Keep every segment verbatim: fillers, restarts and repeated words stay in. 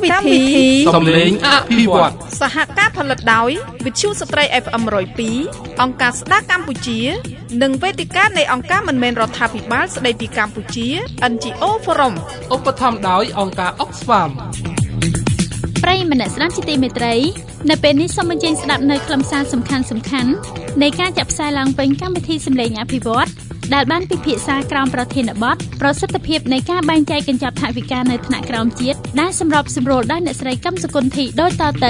วิธีសំឡេងអភិវឌ្ឍសហការផលិតដោយវិទ្យុស្ត្រី เอฟ เอ็ม หนึ่งศูนย์สองអង្គការស្ដារកម្ពុជានិងវេទិកានៃអង្គការមិនមែនរដ្ឋាភិបាលស្ដីពីកម្ពុជា เอ็น จี โอ Forum ឧបត្ថម្ភដោយអង្គការ Oxfam ប្រិយមិត្តស្ដាប់ជាទីមេត្រីនៅពេលនេះសូមអញ្ជើញស្ដាប់នៅខ្លឹមសារសំខាន់សំខាន់នៃការចាក់ផ្សាយឡើងវិញកម្មវិធីសំឡេងអភិវឌ្ឍដែលបានពិភាក្សាក្រោមប្រធានបទប្រសិទ្ធភាពនៃការបែងចែកកញ្ចប់ថវិកានៅថ្នាក់ក្រោមជាតិដែលសម្របសម្រួលដោយអ្នកស្រីកឹមសុគន្ធីដូចតទៅ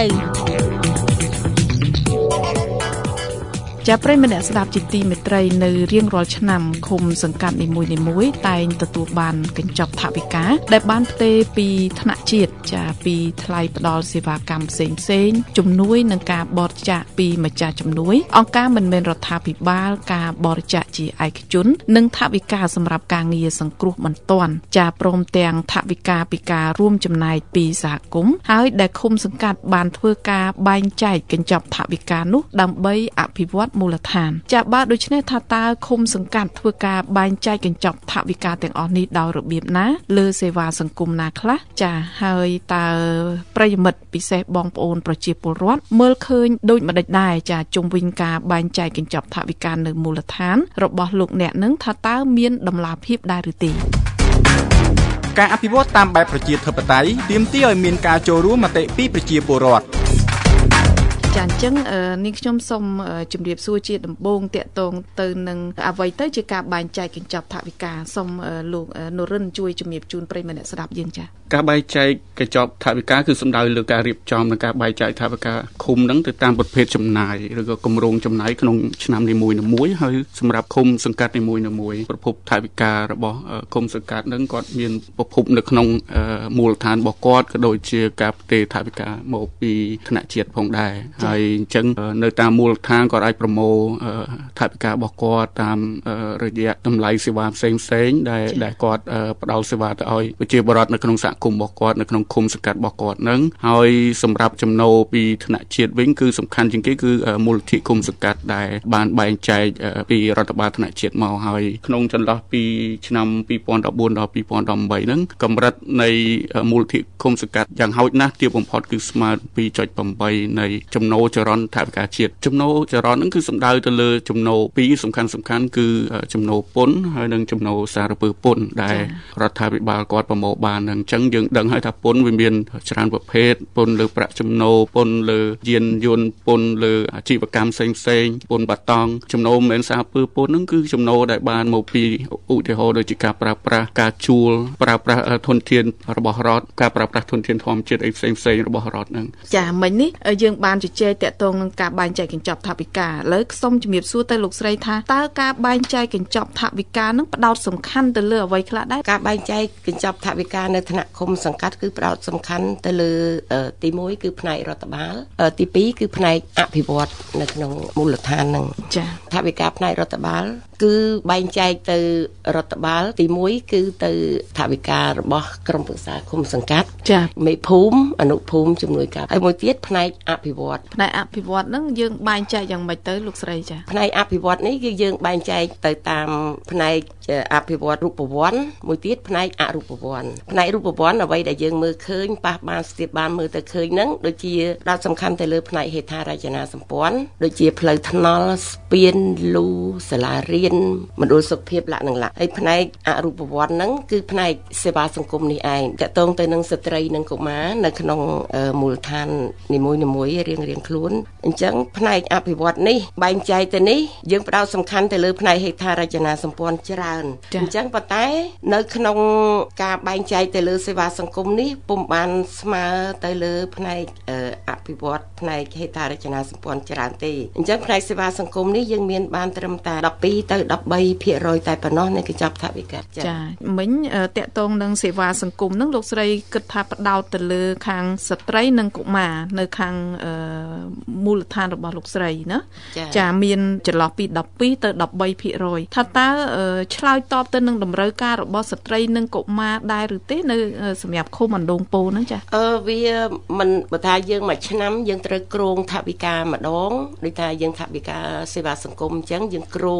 ចាប់ប្រិយមិត្តអ្នកស្ដាប់ជាទីមេត្រីនៅរៀងរាល់ឆ្នាំឃុំសង្កាត់នីមួយៗតែងទទួលបានកញ្ចប់ថវិកាដែលបានផ្ទេរពីថ្នាក់ជាតិចាពីថ្លៃផ្ដល់សេវាកម្មផ្សេងផ្សេងជំនួយនឹងការបរិច្ចាគពីម្ចាស់ជំនួយអង្គការមិនមែនរដ្ឋាភិបាលការបរិច្ចាគជាឯកជននិងថវិកាសម្រាប់ការងារសង្គ្រោះបន្ទាន់ចាព្រមទាំងថវិកាពីការរួមចំណែកពីសហគមន៍ហើយដែលឃុំសង្កាត់បានធ្វើការបែងចែកកញ្ចប់ថវិកានោះដើម្បីអភិវឌ្ឍមូលដ្ឋានចាបើដូច្នេះថាតើឃុំសង្កាត់ធ្វើការបែងចែកកញ្ចប់ថវិកាទាំងអស់នេះដោយរបៀបណាលើសេវាសង្គមណាខ្លះចាហើយតើប្រិយមិត្តពិសេសបងប្អូនប្រជាពលរដ្ឋមើលឃើញដូចម្ដេចដែរចាជុំវិញការបែងចែកកញ្ចប់ថវិកានៅមូលដ្ឋានរបស់លោកអ្នកនឹងថាតើមានដំណាភៀបដែរឬទេការអភិវឌ្ឍតាមបែបប្រជាធិបតេយ្យទាមទារឲ្យមានការចូលរួមមតិពីប្រជាពលរដ្ឋចាអញ្ចឹងនាងខ្ញុំសូមជម្រាបសួរជាដំបូងតាក់ទងទៅនឹងអ្វីទៅជាការបែងចែកកញ្ចប់ថវិកាសូមលោកនរិនជួយជម្រាបជូនប្រិយមិត្តអ្នកស្ដាប់យើងចាការបែងចែកកញ្ចប់ថវិកាគឺសំដៅលើការរៀបចំនិងការបែងចែកថវិកាឃុំហ្នឹងទៅតាមប្រភេទចំណាយឬក៏គម្រោងចំណាយក្នុងឆ្នាំនីមួយៗហើយសម្រាប់ឃុំសង្កាត់នីមួយៗប្រភពថវិការបស់ឃុំសង្កាត់ហ្នឹងគាត់មានប្រភពនៅក្នុងមូលដ្ឋានរបស់គាត់ក៏ដូចជាការផ្ទេរថវិកាមកពីថ្នាក់ជាតិផងដែរហើយអញ្ចឹងនៅតាមមូលដ្ឋានគាត់អាចប្រមូលថវិការបស់គាត់តាមរយៈតម្លៃសេវាផ្សេងផ្សេងដែលដែលគាត់ផ្ដល់សេវាទៅឲ្យប្រជាពលរដ្ឋនៅក្នុងសហគមន៍របស់គាត់នៅក្នុងឃុំសង្កាត់របស់គាត់នឹងហើយសម្រាប់ចំណូលពីថ្នាក់ជាតិវិញគឺសំខាន់ជាងគេគឺមូលនិធិឃុំសង្កាត់ដែលបានបែងចែកពីរដ្ឋបាលថ្នាក់ជាតិមកហើយក្នុងចន្លោះពីឆ្នាំពីរពាន់ដប់បួនដល់ពីរពាន់ដប់ប្រាំបីហ្នឹងកម្រិតនៃមូលនិធិឃុំសង្កាត់យ៉ាងហោចណាស់ទាបបំផុតគឺស្មើ ពីរចុចប្រាំបី នៃចំណូលចរន្តថវិកាជាតិចំណូលចរន្តហ្នឹងគឺសំដៅទៅលើចំណូលពីរសំខាន់សំខាន់គឺចំណូលពន្ធហើយនិងចំណូលសារពើពន្ធដែលរដ្ឋាភិបាលគាត់ប្រមូលបានអញ្ចឹងយើងដឹងហើយថាពន្ធវាមានច្រើនប្រភេទពន្ធលើប្រាក់ចំណូលពន្ធលើយានយន្តពន្ធលើអាជីវកម្មផ្សេងផ្សេងពន្ធបាតង់ចំណូលមិនសារពើពន្ធហ្នឹងគឺចំណូលដែលបានមកពីឧទាហរណ៍ដូចជាការប្រើប្រាស់ការជួលប្រើប្រាស់ធនធានរបស់រដ្ឋការប្រើប្រាស់ធនធានធម្មជាតិអីផ្សេងផ្សេងរបស់រដ្ឋហ្នឹងចាមិញនេះយើងបានជជែកតាក់ទងនឹងការបែងចែកកញ្ចប់ថវិកាឥឡូវសូមជំរាបសួរទៅលោកស្រីថាតើការបែងចែកកញ្ចប់ថវិកានឹងផ្ដោតសំខាន់ទៅលើអ្វីខ្លះដែរការបែងចែកកញ្ចប់ថវិកានៅថ្នាក់ឃុំសង្កាត់គឺផ្ដោតសំខាន់ទៅលើទីមួយគឺផ្នែករដ្ឋបាលទីពីរគឺផ្នែកអភិវឌ្ឍនៅក្នុងមូលដ្ឋានហ្នឹងចាថវិកាផ្នែករដ្ឋបាលគឺបែងចែកទៅរដ្ឋបាលទីមួយគឺទៅថវិការបស់ក្រុមប្រឹក្សាឃុំសង្កាត់ចាមេភូមិអនុភូមិជំនួយការហើយមួយទៀតផ្នែកអភិវឌ្ឍផ្នែកអភិវឌ្ឍហ្នឹងយើងបែងចែកយ៉ាងម៉េចទៅលោកស្រីចាផ្នែកអភិវឌ្ឍនេះគឺយើងបែងចែកទៅតាមផ្នែកអភិវឌ្ឍរូបវន្តមួយទៀតផ្នែកអរូបវន្តផ្នែករូបវន្តអ្វីដែលយើងមើលឃើញប៉ះបានស្ទាបបានមើលទៅឃើញហ្នឹងដូចជាផ្ដោតសំខាន់ទៅលើផ្នែកហេដ្ឋារចនាសម្ព័ន្ធដូចជាផ្លូវថ្នល់ស្ពានលូសាលារៀនមណ្ឌលសុខភាពលក្ខណៈលក្ខហើយផ្នែកអរូបវន្តហ្នឹងគឺផ្នែកសេវាសង្គមនេះឯងតកតងទៅនឹងស្ត្រីនិងកុមារនៅក្នុងមូលដ្ឋាននីមួយៗរៀងៗខ្លួនអញ្ចឹងផ្នែកអភិវឌ្ឍនេះបែងចែកទៅនេះយើងផ្ដោតសំខាន់ទៅលើផ្នែកហេដ្ឋារចនាសម្ព័ន្ធច្រើនអញ្ចឹងប៉ុន្តែនៅក្នុងការបែងចែកទៅលើសេវាសង្គមនេះពុំបានស្មើទៅលើផ្នែកអភិវឌ្ឍផ្នែកហេដ្ឋារចនាសម្ព័ន្ធច្រើនទេអញ្ចឹងផ្នែកសេវាសង្គមនេះយើងមានបានត្រឹមតែដប់ពីរទៅដប់បីភាគរយតែប៉ុណ្ណោះនៃកញ្ចប់ថវិកាចា៎មិញតកតងនឹងសេវាសង្គមហ្នឹងលោកស្រីគិតថាផ្ដោតទៅលើខាងស្ត្រីនិងកុមារនៅខាងមូលដ្ឋានរបស់លោកស្រីណាចាមានចន្លោះពីដប់ពីរទៅដប់បីភាគរយថាតើឆ្លើយតបទៅនឹងតម្រូវការរបស់ស្ត្រីនិងកុមារដែរឬទេនៅសម្រាប់ឃុំអណ្ដូងពោធិ៍ហ្នឹងចាអឺវាមិនបើថាយើងមួយឆ្នាំយើងត្រូវគ្រោងថវិកាម្ដងដូចថាយើងថវិកាសេវាសង្គមអញ្ចឹងយើងគ្រោងថវិ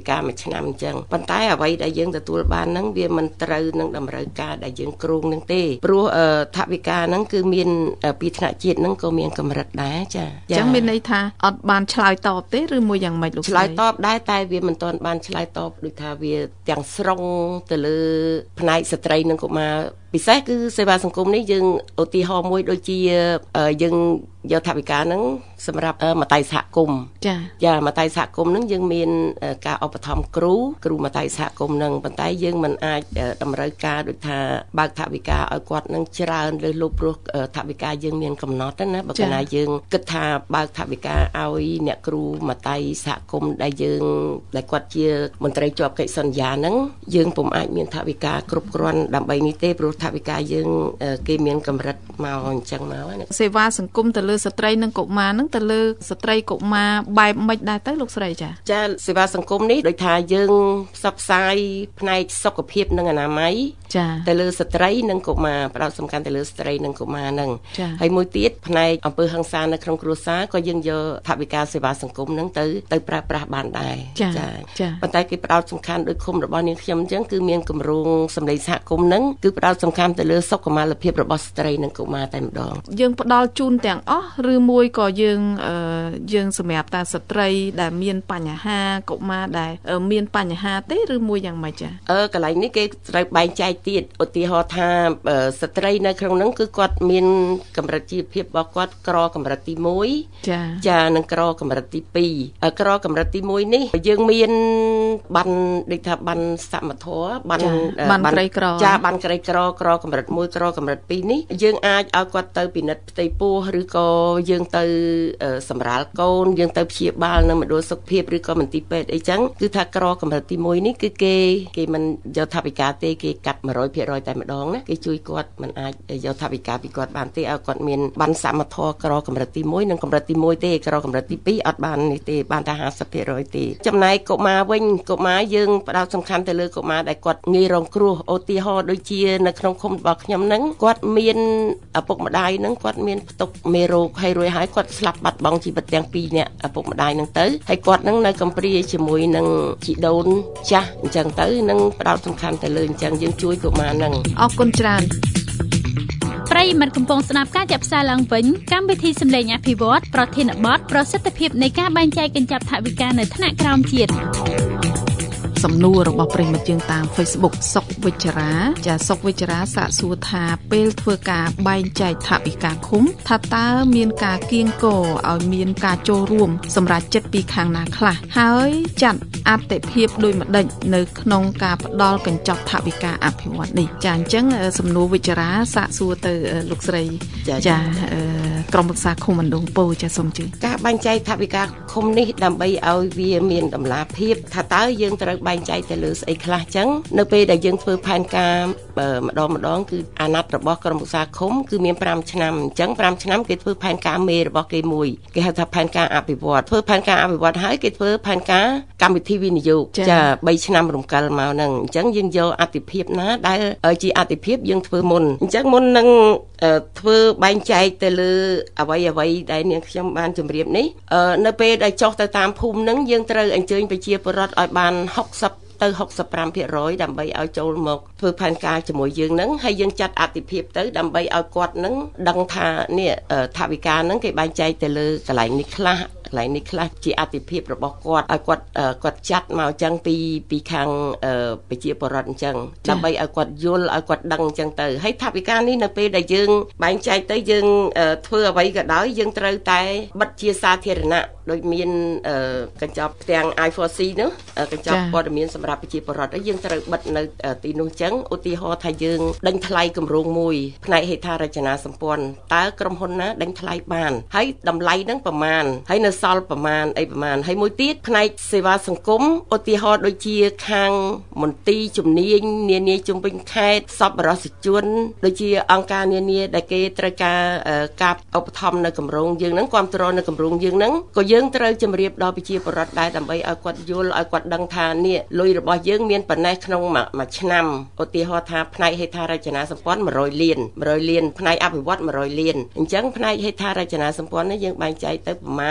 ការមួយឆ្នាំអញ្ចឹងប៉ុន្តែអ្វីដែលយើងទទួលបានហ្នឹងវាមិនត្រូវនឹងតម្រូវការដែលយើងគ្រោងនឹងទេព្រោះថវិកាហ្នឹងគឺមានពីថ្នាក់ជាតិហ្នឹងក៏មានកម្រិតដែរចាអញ្ចឹងមានន័យថាអត់បានឆ្លើយតបទេឬមួយយ៉ាងម៉េចលោកឆ្លើយតបដែរតែវាមិនទាន់បានឆ្លើយតបដូចថាវាទាំងស្រុងទៅលើផ្នែកស្ត្រីនិងកុមារពិសេសគឺសេវាសង្គមនេះយើងឧទាហរណ៍មួយដូចជាយើងយកថវិកាហ្នឹងសម្រាប់មត្តេយ្យសហគមន៍ចាចាមត្តេយ្យសហគមន៍ហ្នឹងយើងមានការឧបត្ថម្ភគ្រូគ្រូមត្តេយ្យសហគមន៍ហ្នឹងប៉ុន្តែយើងមិនអាចតម្រូវការដូចថាបើកថវិកាឲ្យគាត់នឹងច្រើនលើសលប់ព្រោះថវិកាយើងមានកំណត់ណាបើកាលណាយើងគិតថាបើកថវិកាឲ្យអ្នកគ្រូមត្តេយ្យសហគមន៍ដែលយើងដែលគាត់ជាមន្ត្រីជាប់កិច្ចសន្យាហ្នឹងយើងពុំអាចមានថវិកាគ្រប់គ្រាន់ដើម្បីនេះទេព្រោះថវិកាយើងគេមានកម្រិតមកអញ្ចឹងមកណាសេវាសង្គមទៅលើស្ត្រីនិងកុមារហ្នឹងទៅលើស្ត្រីកុមារបែបម៉េចដែរទៅលោកស្រីចាចាសេវាសង្គមនេះដូចថាយើងផ្សព្វផ្សាយផ្នែកសុខភាពនិងអនាម័យចាទៅលើស្ត្រីនិងកុមារផ្ដោតសំខាន់ទៅលើស្ត្រីនិងកុមារហ្នឹងហើយមួយទៀតផ្នែកអំពើហិង្សានៅក្នុងគ្រួសារក៏យើងយកថវិកាសេវាសង្គមហ្នឹងទៅទៅប្រើប្រាស់បានដែរចាប៉ុន្តែគេផ្ដោតសំខាន់ដោយឃុំរបស់នាងខ្ញុំអញ្ចឹងគឺមានគម្រោងសម្លេងសហគមន៍ហ្នឹងគឺផ្ដោតសំខាន់ទៅលើសុខុមាលភាពរបស់ស្ត្រីនិងកុមារតែម្ដងយើងផ្ដល់ជូនទាំងអស់ឬមួយក៏យើងយើងសម្រាប់តែស្ត្រីដែលមានបញ្ហាកុមារដែលមានបញ្ហាទេឬមួយយ៉ាងម៉េចចាអឺកន្លែងនេះគេត្រូវបែងចែកទៀតឧទាហរណ៍ថាស្ត្រីនៅក្នុងហ្នឹងគឺគាត់មានកម្រិតជីវភាពរបស់គាត់ក្រកម្រិតទីមួយចាចានិងក្រកម្រិតទីពីរក្រកម្រិតទីមួយនេះយើងមានបានដូចថាបានសមធម៌បានបានក្រីក្រចាបានក្រីក្រក្រកម្រិតមួយក្រកម្រិតពីរនេះយើងអាចឲ្យគាត់ទៅពិនិត្យផ្ទៃពោះឬក៏យើងទៅសម្រាលកូនយើងទៅព្យាបាលនៅមណ្ឌលសុខភាពឬក៏មន្ទីរពេទ្យអីចឹងគឺថាក្រកម្រិតទីមួយនេះគឺគេគេមិនយកថវិកាទេគេកាត់ one hundred percent តែម្ដងណាគេជួយគាត់មិនអាចយកថវិកាពីគាត់បានទេឲ្យគាត់មានបានសមធម៌ក្រកម្រិតទីមួយនិងកម្រិតទីមួយទេក្រកម្រិតទីពីរអត់បាននេះទេបានតែ fifty percent ទេចំណែកកុមារវិញកុមារយើងផ្ដោតសំខាន់ទៅលើកុមារដែលគាត់ងាយរងគ្រោះឧទាហរណ៍ដូចជានៅក្នុងឃុំរបស់ខ្ញុំហ្នឹងគាត់មានឪពុកម្ដាយហ្នឹងគាត់មានផ្ទុកមេរោគហើយរួចហើយគាត់ស្លាប់បាត់បង់ជីវិតទាំងពីរនាក់ឪពុកម្ដាយហ្នឹងទៅហើយគាត់ហ្នឹងនៅកំព្រាជាមួយនឹងជីដូនចាស់អញ្ចឹងទៅនឹងផ្ដោតសំខាន់ទៅលើអញ្ចឹងយើងជួយកុមារហ្នឹងអរគុណច្រើនប្រិយមិត្តកំពុងស្ដាប់ការចាក់ផ្សាយឡើងវិញកម្មវិធីសម្លេងអភិវឌ្ឍប្រធានបទប្រសិទ្ធភាពនៃការបែងចែកកញ្ចប់ថវិកានៅថ្នាក់ក្រោមជាតិសំណួររបស់ប្រិមិត្តយើងតាម Facebook សុកវិជ្ជរាចាសុកវិជ្ជរាសាកសួរថាពេលធ្វើការបែងចែកថវិកាឃុំថាតើមានការគៀងគរឲ្យមានការចូលរួមសម្រាប់ចិត្តពីខាងណាខ្លះហើយចាត់អតិភិបដោយម្ដេចនៅក្នុងការផ្ដល់កញ្ចប់ថវិកាអភិវឌ្ឍនេះចាអញ្ចឹងសំណួរវិជ្ជរាសាកសួរទៅលោកស្រីចាក្រុមប្រឹក្សាឃុំអណ្ដូងពោចាសូមជឿការបែងចែកថវិកាឃុំនេះដើម្បីឲ្យវាមានតម្លាភាពថាតើយើងត្រូវបែងចែកទៅលើស្អីខ្លះចឹងនៅពេលដែលយើងធ្វើផែនការម្ដងម្ដងគឺអាណត្តិរបស់ក្រុមប្រឹក្សាឃុំគឺមានfiveឆ្នាំអញ្ចឹងfiveឆ្នាំគេធ្វើផែនការមេរបស់គេមួយគេហៅថាផែនការអភិវឌ្ឍធ្វើផែនការអភិវឌ្ឍហើយគេធ្វើផែនការកម្មវិធីវិនិយោគចាthreeឆ្នាំរំកិលមកហ្នឹងអញ្ចឹងយើងយកអតិភិបណាដែលជាអតិភិបយើងធ្វើមុនអញ្ចឹងមុននឹងធ្វើបែងចែកទៅលើអ្វីអ្វីដែលនាងខ្ញុំបានជម្រាបនេះនៅពេលដែលចុះទៅតាមភូមិហ្នឹងយើងត្រូវអញ្ជើញប្រជាពលរដ្ឋឲ្យបានsixtyទៅsixty-five percent ដើម្បីឲ្យចូលមកធ្វើផែនការជាមួយយើងហ្នឹងហើយយើងចាត់អតិភិបទៅដើម្បីឲ្យគាត់ហ្នឹងដឹងថានេះថវិកាហ្នឹងគេបែងចែកទៅលើកន្លែងនេះខ្លះកន្លែងនេះខ្លះជាអតិភិបរបស់គាត់ឲ្យគាត់គាត់ចាត់មកអញ្ចឹងពីពីខាងប្រជាពលរដ្ឋអញ្ចឹងដើម្បីឲ្យគាត់យល់ឲ្យគាត់ដឹងអញ្ចឹងទៅហើយថវិកានេះនៅពេលដែលយើងបែងចែកទៅយើងធ្វើអ្វីក៏ដោយយើងត្រូវតែបិទជាសាធារណៈដោយមានកញ្ចប់ផ្ទាំង I four C នោះកញ្ចប់ព័ត៌មានសម្រាប់ប្រជាពលរដ្ឋយើងត្រូវបិទនៅទីនោះអញ្ចឹងឧទាហរណ៍ថាយើងដេញថ្លៃគម្រោងមួយផ្នែកហេដ្ឋារចនាសម្ព័ន្ធតើក្រុមហ៊ុនណាដេញថ្លៃបានហើយតម្លៃហ្នឹងប្រមាណហើយនៅសល់ប្រមាណអីប្រមាណហើយមួយទៀតផ្នែកសេវាសង្គមឧទាហរណ៍ដូចជាខាងមន្ទីរជំនាញនានាជុំវិញខេត្តសប្បុរសជនដូចជាអង្គការនានាដែលគេត្រូវការការឧបត្ថម្ភនៅគម្រោងយើងហ្នឹងគ្រប់គ្រងនៅគម្រោងយើងហ្នឹងក៏យើងត្រូវជម្រាបដល់ប្រជាពលរដ្ឋដែរដើម្បីឲ្យគាត់យល់ឲ្យគាត់ដឹងថានេះលុយរបស់យើងមានប៉ុណ្ណេះក្នុងមួយឆ្នាំឧទាហរណ៍ថាផ្នែកហេដ្ឋារចនាសម្ព័ន្ធone hundredលានone hundredលានផ្នែកអភិវឌ្ឍone hundredលានអញ្ចឹងផ្នែកហេដ្ឋារចនាសម្ព័ន្ធនេះយើងបែងចែកទៅប្រមាណដូច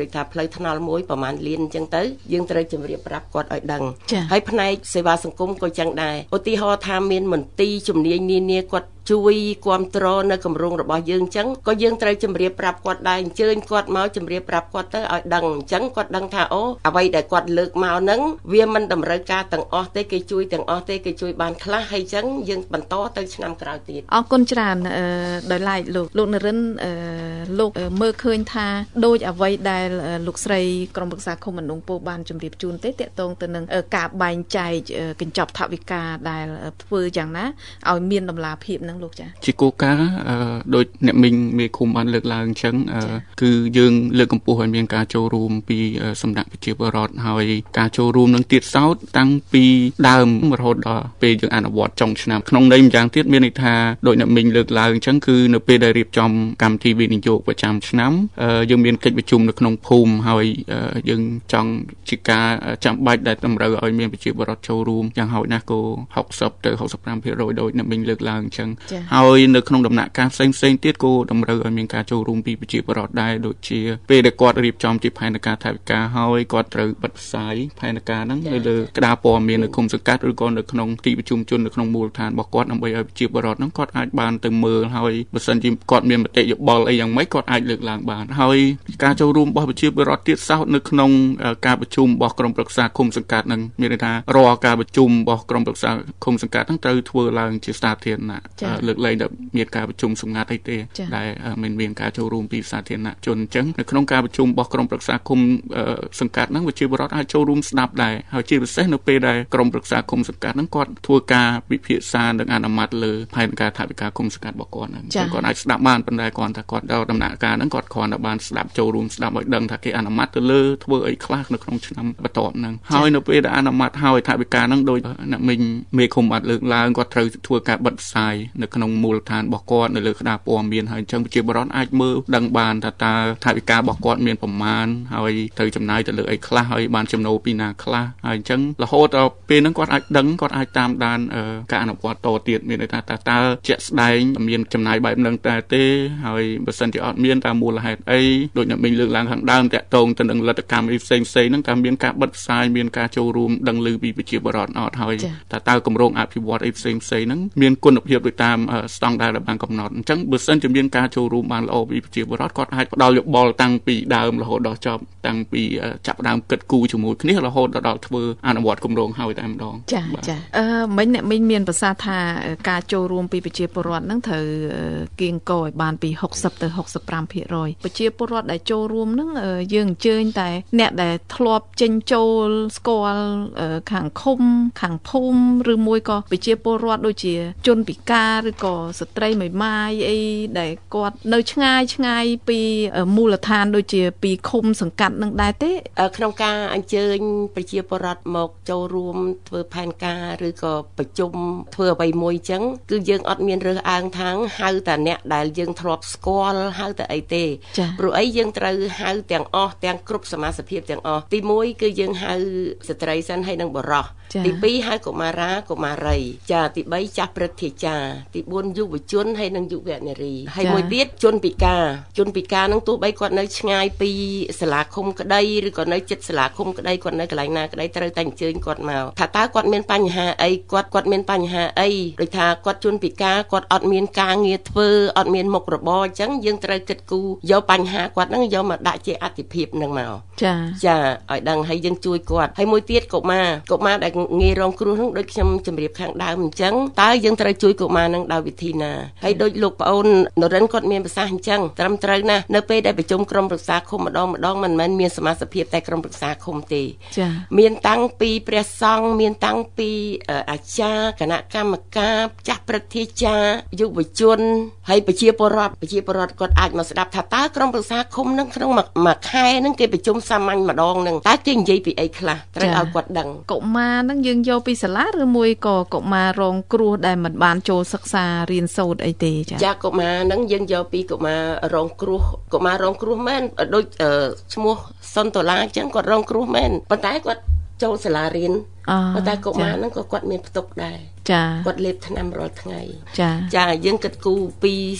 ដូចថាផ្លូវថ្នល់មួយប្រហែលលានអញ្ចឹងទៅយើងត្រូវជម្រាបប្រាប់គាត់ឲ្យដឹងហើយផ្នែកសេវាសង្គមក៏ចឹងដែរឧទាហរណ៍ថាមានមន្ទីរជំនាញនានាគាត់ជួយគាំទ្រនៅគម្រោងរបស់យើងអញ្ចឹងក៏យើងត្រូវជម្រាបប្រាប់គាត់ដែរអញ្ជើញគាត់មកជម្រាបប្រាប់គាត់ទៅឲ្យដឹងអញ្ចឹងគាត់ដឹងថាអូអ្វីដែលគាត់លើកមកហ្នឹងវាមិនតម្រូវការទាំងអស់ទេគេជួយទាំងអស់ទេគេជួយបានខ្លះហើយអញ្ចឹងយើងបន្តទៅឆ្នាំក្រោយទៀតអរគុណច្រើនដោយឡែកលោកលោកនរិនលោកមើលឃើញថាដូចអ្វីដែលលោកស្រីក្រុមប្រឹក្សាឃុំអណ្ដូងពោធិ៍បានជម្រាបជូនទេតកតងទៅនឹងការបែងចែកកញ្ចប់ថវិកាដែលធ្វើយ៉ាងណាឲ្យមានតម្លាភាពនឹងលោកចាជាគោលការណ៍ដោយអ្នកមីងមេឃុំបានលើកឡើងអញ្ចឹងគឺយើងលើកកម្ពស់ឲ្យមានការចូលរួមពីសំណាក់ប្រជាពលរដ្ឋហើយការចូលរួមនឹងទៀតសោតតាំងពីដើមរហូតដល់ពេលយើងអនុវត្តចុងឆ្នាំក្នុងន័យម្យ៉ាងទៀតមានន័យថាដោយអ្នកមីងលើកឡើងអញ្ចឹងគឺនៅពេលដែលរៀបចំកម្មវិធីវិនិយោគប្រចាំឆ្នាំយើងមានកិច្ចប្រជុំនៅក្នុងភូមិហើយយើងចង់ជាការចាំបាច់ដែលតម្រូវឲ្យមានប្រជាពលរដ្ឋចូលរួមយ៉ាងហោចណាស់ក៏ហុកសិបទៅហុកសិបប្រាំភាគរយដោយអ្នកមីងលើកឡើងអញ្ចឹងហើយនៅក្នុងដំណាក់កាលផ្សេងផ្សេងទៀតក៏តម្រូវឲ្យមានការចូលរួមពីប្រជាពលរដ្ឋដែរដូចជាពេលដែលគាត់រៀបចំជាផែនការថវិកាហើយគាត់ត្រូវបិទផ្សាយផែនការហ្នឹងនៅលើក្តារព័ត៌មាននៅឃុំសង្កាត់ឬក៏នៅក្នុងទីប្រជុំជននៅក្នុងមូលដ្ឋានរបស់គាត់ដើម្បីឲ្យប្រជាពលរដ្ឋហ្នឹងគាត់អាចបានទៅមើលហើយបើសិនជាគាត់មានមតិយោបល់អីយ៉ាងម៉េចគាត់អាចលើកឡើងបានហើយការចូលរួមរបស់ប្រជាពលរដ្ឋទៀតសោតនៅក្នុងការប្រជុំរបស់ក្រុមប្រឹក្សាឃុំសង្កាត់ហ្នឹងមានន័យថារាល់ការប្រជុំរបស់ក្រុមប្រឹក្សាឃុំសង្កាត់ហ្នឹងត្រូវធ្វើឡើងជាសាធារណៈលើកលែងដែលមានការប្រជុំសម្ងាត់អីទេដែលមិនមានការចូលរួមពីសាធារណជនអញ្ចឹងនៅក្នុងការប្រជុំរបស់ក្រុមប្រឹក្សាឃុំសង្កាត់ហ្នឹងប្រជាពលរដ្ឋអាចចូលរួមស្ដាប់ដែរហើយជាពិសេសនៅពេលដែលក្រុមប្រឹក្សាឃុំសង្កាត់ហ្នឹងគាត់ធ្វើការពិភាក្សានិងអនុម័តលើផែនការថវិកាឃុំសង្កាត់របស់គាត់ហ្នឹងគាត់អាចស្ដាប់បានប៉ុន្តែគាត់ថាគាត់ដល់ដំណាក់កាលហ្នឹងគាត់គ្រាន់តែបានស្ដាប់ចូលរួមស្ដាប់ឲ្យដឹងថាគេអនុម័តទៅលើធ្វើអីខ្លះនៅក្នុងឆ្នាំបន្ទាប់ហ្នឹងហើយនៅពេលដែលអនុម័តហើយថវិកាហ្នឹងដោយអ្នកមីងមេឃុំបានលើកឡើងគាត់ត្រូវធ្វើការបិទផ្សាយនៅក្នុងមូលដ្ឋានរបស់គាត់នៅលើក្តារព័ត៌មានហើយអញ្ចឹងប្រជាពលរដ្ឋអាចមើលដឹងបានថាតើថវិការបស់គាត់មានប្រមាណហើយត្រូវចំណាយទៅលើអីខ្លះហើយបានចំណូលពីណាខ្លះហើយអញ្ចឹងរហូតដល់ពេលហ្នឹងគាត់អាចដឹងគាត់អាចតាមដានការអនុវត្តតទៀតមានន័យថាតើតើជាក់ស្ដែងមានចំណាយបែបហ្នឹងតែទេហើយបើសិនជាអត់មានតើមូលហេតុអីដូចអ្នកមីងលើកឡើងខាងដើមតាក់ទងទៅនឹងលទ្ធកម្មផ្សេងផ្សេងហ្នឹងតើមានការបិទផ្សាយមានការចូលរួមដឹងឮពីប្រជាពលរដ្ឋអត់ហើយតើតើគម្រោងអភិវឌ្ឍអីផ្សេងផ្សេងហ្នឹងមានគុណភាពដោយតាមស្តង់ដារដែលបានកំណត់អញ្ចឹងបើសិនជាមានការចូលរួមបានល្អពីប្រជាពលរដ្ឋគាត់អាចផ្ដល់យោបល់តាំងពីដើមរហូតដល់ចប់តាំងពីចាប់ដើមគិតគូរជាមួយគ្នារហូតដល់ធ្វើអនុវត្តគម្រោងហើយតែម្ដងចាចាអឺមិញអ្នកមីងមានប្រសាសន៍ថាការចូលរួមពីប្រជាពលរដ្ឋហ្នឹងត្រូវគៀងគរឲ្យបានពីហុកសិបទៅហុកសិបប្រាំភាគរយប្រជាពលរដ្ឋដែលចូលរួមហ្នឹងយើងអញ្ជើញតែអ្នកដែលធ្លាប់ចេញចូលស្គាល់ខាងឃុំខាងភូមិឬមួយក៏ប្រជាពលរដ្ឋដូចជាជនពិការឬក៏ស្ត្រីមួយម៉ាយអីដែលគាត់នៅឆ្ងាយឆ្ងាយពីមូលដ្ឋានដូចជាពីឃុំសង្កាត់នឹងដែរទេក្នុងការអញ្ជើញប្រជាពលរដ្ឋមកចូលរួមធ្វើផែនការឬក៏ប្រជុំធ្វើអ្វីមួយអញ្ចឹងគឺយើងអត់មានរើសអើងថាងហៅតែអ្នកដែលយើងធ្លាប់ស្គាល់ហៅតែអីទេព្រោះអីយើងត្រូវហៅទាំងអស់ទាំងគ្រប់សមាជិកទាំងអស់ទីមួយគឺយើងហៅស្ត្រីសិនហើយនឹងបុរសទីពីរហៅកុមារាកុមារីចាទីបីចាស់ព្រឹទ្ធាចារ្យទីបួនយុវជនហើយនិងយុវនារីហើយមួយទៀតជនពិការជនពិការនឹងទោះបីគាត់នៅឆ្ងាយពីសាលាឃុំក្តីឬក៏នៅជិតសាលាឃុំក្តីគាត់នៅកន្លែងណាក្តីត្រូវតែអញ្ជើញគាត់មកថាតើគាត់មានបញ្ហាអីគាត់គាត់មានបញ្ហាអីដូចថាគាត់ជនពិការគាត់អត់មានការងារធ្វើអត់មានមុខរបរអញ្ចឹងយើងត្រូវគិតគូរយកបញ្ហាគាត់ហ្នឹងយកមកដាក់ជាអត្ថិភាពហ្នឹងមកចាចាឲ្យដឹងហើយយើងជួយគាត់ហើយមួយទៀតកុមារកុមារដែលងាយរងគ្រោះហ្នឹងដូចខ្ញុំជម្រាបខាងដើមអញ្ចឹងតើយើងត្រូវជួយកុមារហ្នឹងដោយវិធីណាហើយដូចលោកប្អូននរិនគាត់មានប្រសាសន៍អញ្ចឹងត្រឹមត្រូវណាស់នៅពេលដែលប្រជុំក្រុមប្រឹក្សាឃុំម្ដងម្ដងមិនមែនមានសមាជិកតែក្រុមប្រឹក្សាឃុំទេចាមានតាំងពីព្រះសង្ឃមានតាំងពីអាចារ្យគណៈកម្មការចាស់ព្រឹទ្ធាចារ្យយុវជនហើយប្រជាពលរដ្ឋប្រជាពលរដ្ឋគាត់អាចមកស្ដាប់ថាតើក្រុមប្រឹក្សាឃុំហ្នឹងក្នុងមួយខែហ្នឹងគេប្រជុំសាមញ្ញម្ដងហ្នឹងតើគេនិយាយពីអីខ្លះត្រូវឲ្យគាត់ដឹងកុមារហ្នឹងយើងយកពីសាលាឬមួយក៏កុមាររងគ្រោះដែលមិនបានចូលសិក្សារៀនសូត្រអីទេចាចាកុមារហ្នឹងយើងយកពីកុមាររងគ្រោះកុមាររងគ្រោះមែនដូចឈ្មោះសុនតូឡាអញ្ចឹងគាត់រងគ្រោះមែនប៉ុន្តែគាត់ចូលសាលារៀនប៉ុន្តែកុមារហ្នឹងក៏គាត់មានផ្ទុកដែរចាគាត់លេបថ្នាំរាល់ថ្ងៃចាចាយើងគិតគូរពីស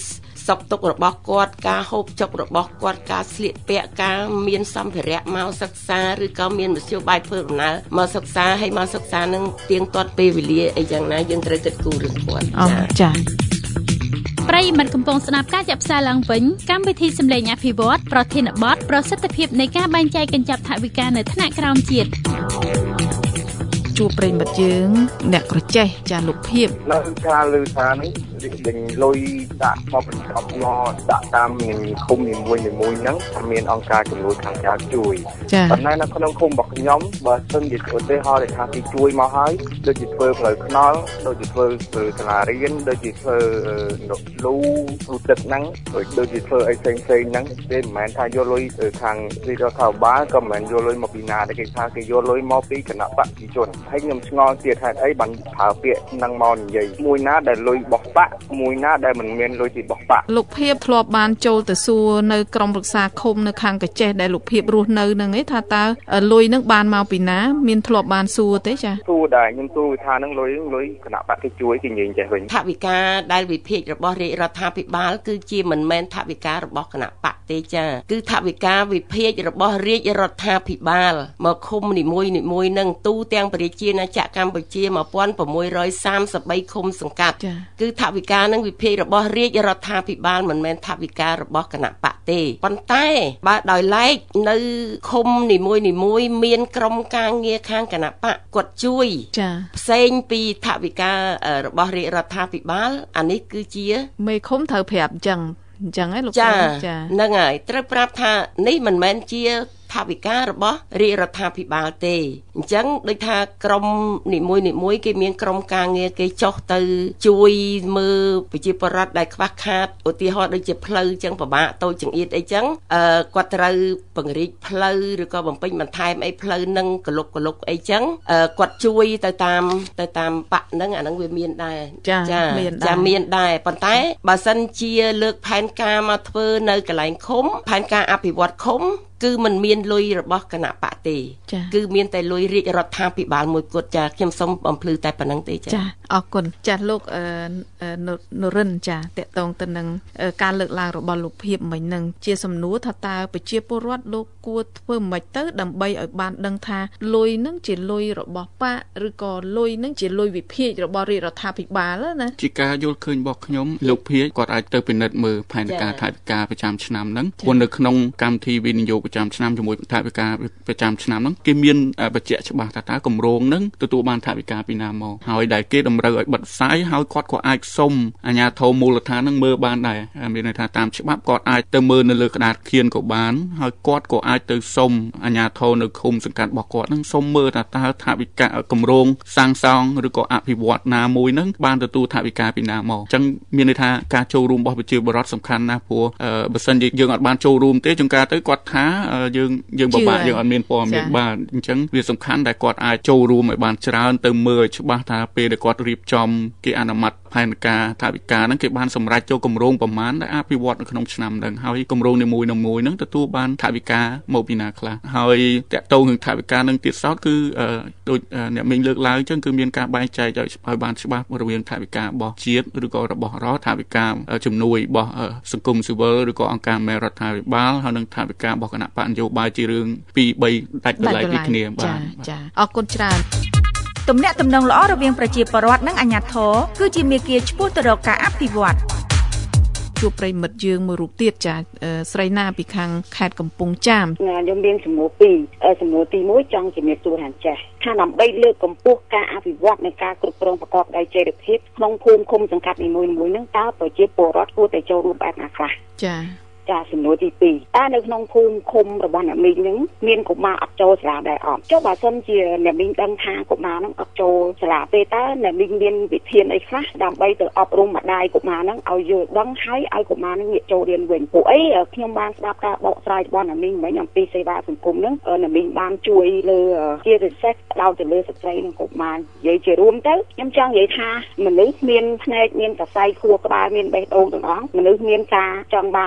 សពទុករបស់គាត់ការហូបចុករបស់គាត់ការស្លៀកពាក់ការមានសម្ភារៈមកសិក្សាឬក៏មានមធ្យោបាយធ្វើដំណើរមកសិក្សាហើយមកសិក្សានឹងទៀងទាត់ពេលវេលាអីយ៉ាងណាយើងត្រូវគិតគូររឿងគាត់ចាប្រិយមិត្តកំពុងស្ដាប់ការចាក់ផ្សាយឡើងវិញកម្មវិធីសម្លេងអភិវឌ្ឍប្រធានបទប្រសិទ្ធភាពនៃការបែងចែកកញ្ចប់ថវិកានៅថ្នាក់ក្រោមជាតិជួបប្រិយមិត្តយើងអ្នកក្រចេះចាលោកភាពនៅការលើថានេះដេញលុយដាក់មកបញ្ចប់មកដាក់តាមឃុំនីមួយៗហ្នឹងមានអង្គការជំនួយខាងក្រៅជួយប៉ុន្តែនៅក្នុងឃុំរបស់ខ្ញុំបើសិនជាឧទាហរណ៍ថាគេជួយមកហើយដូចជាធ្វើផ្លូវថ្នល់ដូចជាធ្វើសាលារៀនដូចជាធ្វើលូលូទឹកហ្នឹងដូចជាធ្វើអីផ្សេងៗហ្នឹងវាមិនមែនថាយកលុយខាងរដ្ឋាភិបាលក៏មិនមែនយកលុយមកពីណាទេគេថាគេយកលុយមកពីគណៈបព្វជិជនហើយខ្ញុំឆ្ងល់ទៀតហេតុអីបានប្រើពាក្យហ្នឹងមកនិយាយមួយណាដែលលុយរបស់បកមួយណាដែលមិនមានលុយពីរបស់បកលោកភាពធ្លាប់បានចូលទៅសួរនៅក្រុមប្រឹក្សាឃុំនៅខាងកញ្ចេះដែលលោកភាពរស់នៅហ្នឹងឯងថាតើលុយហ្នឹងបានមកពីណាមានធ្លាប់បានសួរទេចាសួរដែរខ្ញុំសួរថាហ្នឹងលុយលុយគណៈបកគេជួយគេនិយាយចេះវិញថវិកាដែលវិភាគរបស់រាជរដ្ឋាភិបាលគឺជាមិនមែនថវិការបស់គណៈបកទេចាគឺថវិកាវិភាគរបស់រាជរដ្ឋាភិបាលមកឃុំនីមួយៗហ្នឹងទូទាំងប្រជាណាចក្រកម្ពុជាmột nghìn sáu trăm ba mươi baឃុំសង្កាត់គឺថវិកានឹងវិភាគរបស់រាជរដ្ឋាភិបាលមិនមែនថវិការបស់គណៈបកទេប៉ុន្តែបើដោយឡែកនៅឃុំនីមួយៗមានក្រុមការងារខាងគណៈបកគាត់ជួយចាផ្សេងពីថវិការបស់រាជរដ្ឋាភិបាលអានេះគឺជាមេឃុំត្រូវប្រាប់អញ្ចឹងអញ្ចឹងឯងលោកចាហ្នឹងហើយត្រូវប្រាប់ថានេះមិនមែនជាថវិការបស់រាជរដ្ឋាភិបាលទេអញ្ចឹងដូចថាក្រមនីមួយៗគេមានក្រុមការងារគេចុះទៅជួយមើលប្រជាពលរដ្ឋដែលខ្វះខាតឧទាហរណ៍ដូចជាផ្លូវអញ្ចឹងពិបាកតូចចង្អៀតអីចឹងអឺគាត់ត្រូវពង្រីកផ្លូវឬក៏បំពេញបន្ថែមអីផ្លូវនឹងកលុកកលុកអីចឹងអឺគាត់ជួយទៅតាមទៅតាមបកហ្នឹងអាហ្នឹងវាមានដែរចាចាមានដែរប៉ុន្តែបើសិនជាលើកផែនការមកធ្វើនៅកន្លែងឃុំផែនការអភិវឌ្ឍឃុំគឺมันមានលុយរបស់គណៈបកទេគឺមានតែលុយរាជរដ្ឋាភិបាលមួយគត់ចាខ្ញុំសូមបំភ្លឺតែប៉ុណ្្នឹងទេចាចាអរគុណចាលោកនរិនចាតកតងទៅនឹងការលើកឡើងរបស់លោកភាពមិញនឹងជាសំណួរថាតើប្រជាពលរដ្ឋលោកគួរធ្វើមិនទៅដើម្បីឲ្យបានដឹងថាលុយនឹងជាលុយរបស់បកឬក៏លុយនឹងជាលុយវិភាគរបស់រាជរដ្ឋាភិបាលណាជាការយល់ឃើញរបស់ខ្ញុំលោកភាគគាត់អាចទៅពិនិត្យមើលផែនការថវិកាប្រចាំឆ្នាំហ្នឹងព្រោះនៅក្នុងកម្មវិធីវិនិយោគប្រចាំឆ្នាំជាមួយថវិកាប្រចាំឆ្នាំហ្នឹងគេមានបញ្ជាក់ច្បាស់ថាតើគម្រោងហ្នឹងទទួលបានថវិកាពីណាមកហើយដែលគេតម្រូវឲ្យបិទផ្សាយហើយគាត់ក៏អាចសុំអាជ្ញាធរមូលដ្ឋានហ្នឹងមើលបានដែរមានន័យថាតាមច្បាប់គាត់អាចទៅមើលនៅលើក្តារខៀនក៏បានហើយគាត់ក៏អាចទៅសុំអាជ្ញាធរនៅឃុំសង្កាត់របស់គាត់ហ្នឹងសុំមើលថាតើថវិកាគម្រោងសាងសង់ឬក៏អភិវឌ្ឍណាមួយហ្នឹងបានទទួលថវិកាពីណាមកអញ្ចឹងមានន័យថាការចូលរួមរបស់ប្រជាពលរដ្ឋសំខាន់ណាស់ព្រោះបើសិនជាយើងអត់បានចូលរួមទេចង្ការទៅគាត់ថាយើងយើងពិបាកយើងអត់មានព័ត៌មានបានអញ្ចឹងវាសំខាន់ដែលគាត់អាចចូលរួមឲ្យបានច្រើនទៅមើលឲ្យច្បាស់ថាពេលដែលគាត់រៀបចំគេអនុម័តផែនការថវិកាហ្នឹងគេបានសម្រេចចូលគម្រោងប្រមាណដែលអភិវឌ្ឍនៅក្នុងឆ្នាំហ្នឹងហើយគម្រោងនីមួយៗហ្នឹងទទួលបានថវិកាមកពីណាខ្លះហើយតកតងនឹងថវិកាហ្នឹងទៀតសោតគឺដូចអ្នកមីងលើកឡើងអញ្ចឹងគឺមានការបែងចែកឲ្យបានច្បាស់រវាងថវិការបស់ជាតិឬក៏របស់រដ្ឋថវិកាជំនួយរបស់សង្គមស៊ីវិលឬក៏អង្គការមេរដ្ឋាភិបាលហើយនិងថវិការបស់គណៈបកនយោបាយជារឿងពីរបីដាច់ដោយឡែកពីគ្នាបាទចាអរគុណច្រើនទំនាក់ទំនងល្អរវាងប្រជាពលរដ្ឋនិងអាជ្ញាធរគឺជាមាគ៌ាឆ្ពោះទៅរកការអភិវឌ្ឍជួបប្រិមិត្តយើងមួយរូបទៀតចាស្រីណាពីខាងខេត្តកំពង់ចាមខ្ញុំមានសំណួរពីរសំណួរទីមួយចង់ជំរាបសួរហានចាស់ថាដើម្បីលើកកម្ពស់ការអភិវឌ្ឍនៃការគ្រប់គ្រងប្រកបដោយចីរភាពក្នុងភូមិឃុំសង្កាត់នីមួយៗហ្នឹងតើប្រជាពលរដ្ឋគួរតែចូលរួមបែបណាខ្លះចាចាសំណួរទីពីរតើនៅក្នុងភូមិឃុំរបស់អ្នកមីងហ្នឹងមានកុមារអត់ចូលសាលាដែរអត់ចុះបើសិនជាអ្នកមីងដឹងថាកុមារហ្នឹងអត់ចូលសាលាទេតើអ្នកមីងមានវិធានអីខ្លះដើម្បីទៅអប់រំម្ដាយកុមារហ្នឹងឲ្យយល់ដឹងហើយឲ្យកុមារហ្នឹងងាកចូលរៀនវិញពួកអីខ្ញុំបានស្ដាប់ការបកស្រាយរបស់អ្នកមីងមិញអំពីសេវាសង្គមហ្នឹងអ្នកមីងបានជួយលើជាពិសេសដល់ទៅលើស្ត្រីនិងកុមារនិយាយជារួមទៅខ្ញុំចង់និយាយថាមនុស្សមានភ្នែកមានសរសៃខួរក្បាលមានបេះដូងទាំងអស់មនុស្សមានការចង់បានអាហារ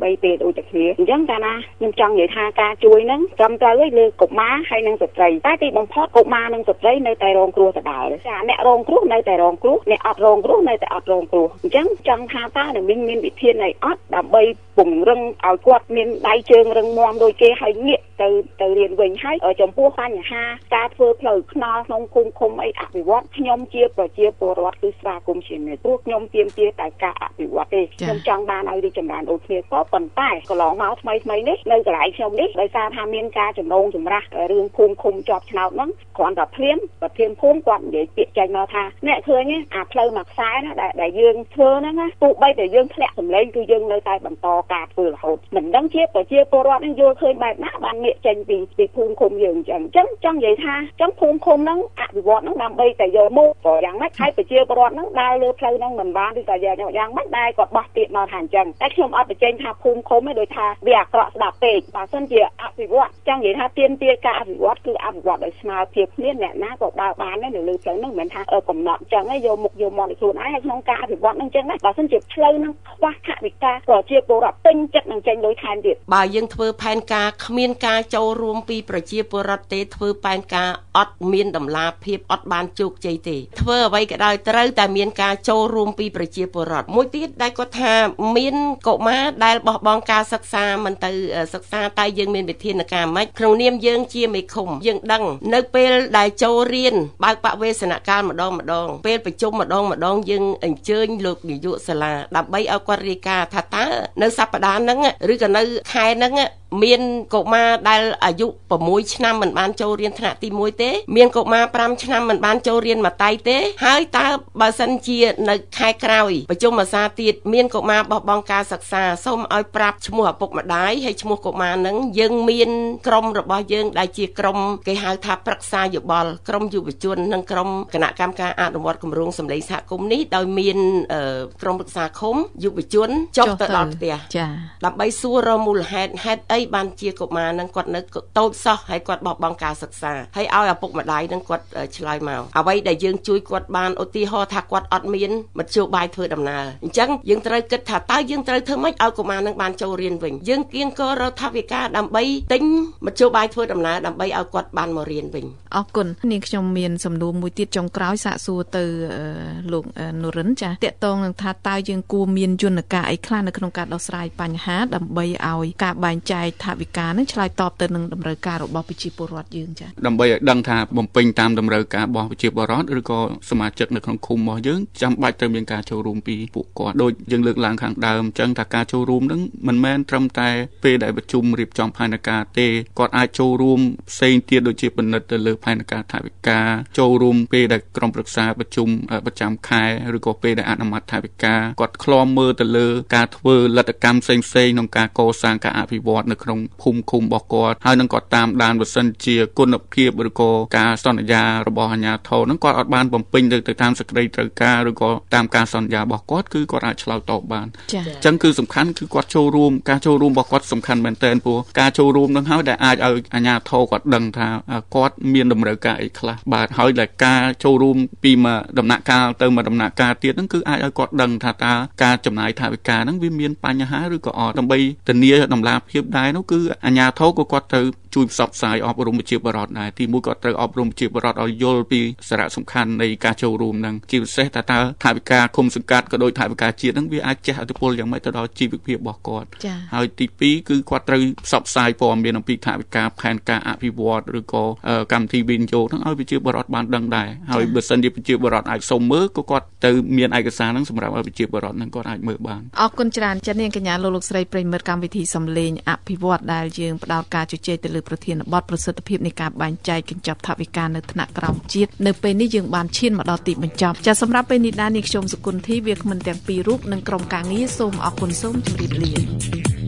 បីពេលដូចតែគ្នាអញ្ចឹងកាលណាខ្ញុំចង់និយាយថាការជួយហ្នឹងត្រឹមត្រូវលើកុមារហើយនិងស្ត្រីតែទីបំផុតកុមារនិងស្ត្រីនៅតែរងគ្រោះដដែលចាអ្នករងគ្រោះនៅតែរងគ្រោះអ្នកអត់រងគ្រោះនៅតែអត់រងគ្រោះអញ្ចឹងចង់ថាតើនឹងមានវិធានអីអត់ដើម្បីពង្រឹងឲ្យគាត់មានដៃជើងរឹងមាំដូចគេហើយងាកទៅទៅរៀនវិញហើយចំពោះបញ្ហាការធ្វើផ្លូវថ្នល់ក្នុងគុំឃុំអីអភិវឌ្ឍខ្ញុំជាប្រជាពលរដ្ឋគឺស្វាគមន៍ជានិច្ចព្រោះខ្ញុំទាមទារតែការអភិវឌ្ឍទេខ្ញុំចង់បានឲ្យរីកចម្រើនដូចគ្នាក៏ប៉ុន្តែកន្លងមកថ្មីថ្មីនេះនៅកន្លែងខ្ញុំនេះដោយសារថាមានការចំណងចម្រាស់រឿងភូមិឃុំជាប់ឆ្នោតហ្នឹងគ្រាន់តែភ្លាមប្រធានភូមិគាត់និយាយពាក្យចេញមកថាអ្នកឃើញអាផ្លូវមួយខ្សែណាដែលដែលយើងធ្វើហ្នឹងណាទោះបីតែយើងធ្លាក់សម្លេងគឺយើងនៅតែបន្តការធ្វើរហូតមិនដឹងជាប្រជាពលរដ្ឋនឹងយល់ឃើញបែបណាបានងាកចេញពីពីភូមិឃុំយើងអញ្ចឹងអញ្ចឹងចង់និយាយថាអញ្ចឹងភូមិឃុំហ្នឹងអភិវឌ្ឍហ្នឹងដើម្បីតែយកមកក៏យ៉ាងម៉េចហើយប្រជាពលរដ្ឋហ្នឹងដើរលើផ្លូវហ្នឹងមិនបានឬក៏យ៉ាងម៉េចដែរគាត់បោះទៀតមកថាអញ្ចឹងតែខ្ញុំអត់បញ្ចេញថាភូមិឃុំទេដោយថាវាអាក្រក់ស្ដាប់ពេកបើសិនជាអភិវឌ្ឍចង់និយាយថាទាមទារការអភិវឌ្ឍគឺអភិវឌ្ឍដោយស្មើភាពគ្នាអ្នកណាក៏ដើរបានដែរនៅលើផ្លូវហ្នឹងមិនមែនថាកំណត់អញ្ចឹងឯងយកមុខយកមាត់ឲ្យខ្លួនឯងហើយក្នុងការអភិវឌ្ឍហ្នឹងអញ្ចឹងណាបើសិនជាផ្លូវហ្នឹងខ្វះថវិកាប្រជាពលរដ្ឋពេញចិត្តនឹងចេញលុយថែមទៀតបើយើងធ្វើផែនការគ្មានការចូលរួមពីប្រជាពលរដ្ឋទេធ្វើផែនការអត់មានតម្លាភាពអត់បានជោគជ័យទេធ្វើអ្វីក៏ដោយត្រូវតែមានការចូលរួមពីប្រជាពលរដ្ឋមួយទៀតដែលគាត់ថាមានកុមារដែលបោះបង់ការសិក្សាមិនទៅសិក្សាតែយើងមានវិធានការម៉េចក្នុងនាមយើងជាមេឃុំយើងដឹងនៅពេលដែលចូលរៀនបើកបវេសនកាលម្ដងម្ដងពេលប្រជុំម្ដងម្ដងយើងអញ្ជើញលោកនាយកសាលាដើម្បីឲ្យគាត់រាយការណ៍ថាតើនៅសប្តាហ៍ហ្នឹងឬក៏នៅខែហ្នឹងមានកុមារដែលអាយុ6ឆ្នាំមិនបានចូលរៀនថ្នាក់ទី1ទេមានកុមារ5ឆ្នាំមិនបានចូលរៀនមួយតៃទេហើយតើបើសិនជានៅខែក្រោយប្រជុំភាសាទៀតមានកុមារបោះបង់ការសិក្សាសូមឲ្យប្រាប់ឈ្មោះឪពុកម្ដាយហើយឈ្មោះកុមារនឹងយើងមានក្រុមរបស់យើងដែលជាក្រុមគេហៅថាប្រឹក្សាយោបល់ក្រុមយុវជននិងក្រុមគណៈកម្មការអនុវត្តគម្រោងសម្លេងសហគមន៍នេះដោយមានក្រុមប្រឹក្សាឃុំយុវជនចុះទៅដល់ផ្ទះចា៎ដើម្បីសួររមូលហេតុហេតុអីបានជាកុមារនឹងគាត់នៅតូចសោះហើយគាត់បោះបង់ការសិក្សាហើយឲ្យឪពុកម្ដាយនឹងគាត់ឆ្លើយមកអ្វីដែលយើងជួយគាត់បានឧទាហរណ៍ថាគាត់អត់មានមធ្យោបាយធ្វើដំណើរអញ្ចឹងយើងត្រូវគិតថាតើយើងត្រូវធ្វើម៉េចឲ្យកុមារនឹងបានចូលរៀនវិញយើងគៀងគររកថវិកាដើម្បីទិញមធ្យោបាយធ្វើដំណើរដើម្បីឲ្យគាត់បានមករៀនវិញអរគុណនាងខ្ញុំមានសំណួរមួយទៀតចុងក្រោយសាកសួរទៅលោកនរិនចាតកតងនឹងថាតើយើងគួរមានយន្តការអីខ្លះនៅក្នុងការដោះស្រាយបញ្ហាដើម្បីឲ្យការបែងចែកថវិកានឹងឆ្លើយតបទៅនឹងតម្រូវការរបស់ប្រជាពលរដ្ឋយើងចាដើម្បីឲ្យដឹងថាបំពេញតាមតម្រូវការរបស់ប្រជាពលរដ្ឋឬក៏សមាជិកនៅក្នុងឃុំរបស់យើងចាំបាច់ត្រូវមានការចូលរួមពីពួកគាត់ដូចយើងលើកឡើងខាងដើមអញ្ចឹងថាការចូលរួមនឹងមិនមែនត្រឹមតែពេលដែលប្រជុំរៀបចំផែនការទេគាត់អាចចូលរួមផ្សេងទៀតដូចជាពិនិត្យទៅលើផែនការថវិកាចូលរួមពេលដែលក្រុមប្រឹក្សាប្រជុំប្រចាំខែឬក៏ពេលដែលអនុម័តថវិកាគាត់ឃ្លាំមើលទៅលើការធ្វើលទ្ធកម្មផ្សេងៗក្នុងការកសាងការអភិវឌ្ឍនៅក្នុងភូមិឃុំរបស់គាត់ហើយនឹងគាត់តាមដានបើសិនជាគុណភាពឬក៏ការសន្យារបស់អាជ្ញាធរនឹងគាត់អត់បានបំពេញទៅតាមសេចក្តីត្រូវការឬក៏តាមការសន្យារបស់គាត់គឺគាត់អាចឆ្លើយតបបានអញ្ចឹងគឺសំខាន់គឺគាត់ចូលរួមការចូលរួមរបស់គាត់សំខាន់មែនទែនព្រោះការចូលរួមនឹងហើយដែលអាចឲ្យអាជ្ញាធរគាត់ដឹងថាគាត់មានតម្រូវការអីខ្លះបាទហើយដែលការចូលរួមពីមួយដំណាក់កាលទៅមួយដំណាក់កាលទៀតហ្នឹងគឺអាចឲ្យគាត់ដឹងថាតើការចំណាយថវិកាហ្នឹងវាមានបញ្ហាឬក៏អត់ដើម្បីធានាតម្លាភាពដែរនោះគឺអាជ្ញាធរក៏គាត់ត្រូវជួយផ្សព្វផ្សាយអប់រំប្រជាពលរដ្ឋដែរទីមួយគាត់ត្រូវអប់រំប្រជាពលរដ្ឋឲ្យយល់ពីសារៈសំខាន់នៃការចូលរួមហ្នឹងជាពិសេសថាតើថវិកាឃុំសង្កាត់ក៏ដូចថវិកាជាតិហ្នឹងវាអាចជះឥទ្ធិពលយ៉ាងម៉េចទៅដល់ជីវភាពរបស់គាត់ហើយទីពីរគឺគាត់ត្រូវផ្សព្វផ្សាយព័ត៌មានអំពីថវិកាផែនការអភិវឌ្ឍឬក៏កម្មវិធីវិនិយោគហ្នឹងឲ្យប្រជាពលរដ្ឋបានដឹងដែរហើយបើសិនជាប្រជាពលរដ្ឋអាចសុំមើលក៏គាត់ទៅមានឯកសារហ្នឹងសម្រាប់ឲ្យប្រជាពលរដ្ឋហ្នឹងគាត់អាចមើលបានអរគុណច្រើនចា៎នាងកញ្ញាលោកលោកស្រីប្រិយមិត្តកម្មវិធីសំឡេងអភិវឌ្ឍដែលយើងផ្ដោតការជជែកទៅលើប្រធានបទប្រសិទ្ធភាពនៃការបែងចែកកញ្ចប់ថវិកានៅថ្នាក់ក្រោមជាតិនៅពេលនេះយើងបានឈានមកដល់ទីបញ្ចប់ចាសម្រាប់ពេលនេះដែរនាងខ្ញុំសុគន្ធីវាគ្មិនទាំងពីររូបនិងក្រុមការងារសូមអរគុណសូមជម្រាបលា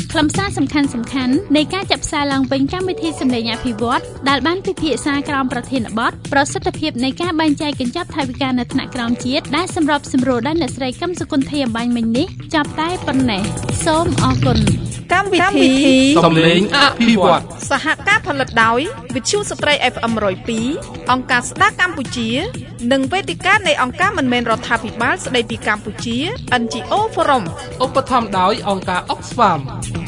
ខ្លឹមសារសំខាន់សំខាន់នៃការចាក់ផ្សាយឡើងវិញកម្មវិធីសម្លេងអភិវឌ្ឍដែលបានពិភាក្សាក្រោមប្រធានបទប្រសិទ្ធភាពនៃការបែងចែកកញ្ចប់ថវិកានៅថ្នាក់ក្រោមជាតិដែលសម្របសម្រួលដោយអ្នកស្រីកឹមសុគន្ធាអំបញ្ញមិញនេះចាប់តែប៉ុណ្ណេះសូមអរគុណកម្មវិធីសម្លេងអភិវឌ្ឍសហការផលិតដោយវិទ្យុស្ត្រី เอฟ เอ็ม หนึ่งศูนย์สอง អង្គការស្ដារកម្ពុជានិងវេទិកានៃអង្គការមិនមែនរដ្ឋាភិបាលស្ដីពីកម្ពុជា เอ็น จี អូ Forum ឧបត្ថម្ភដោយអង្គការ Oxfam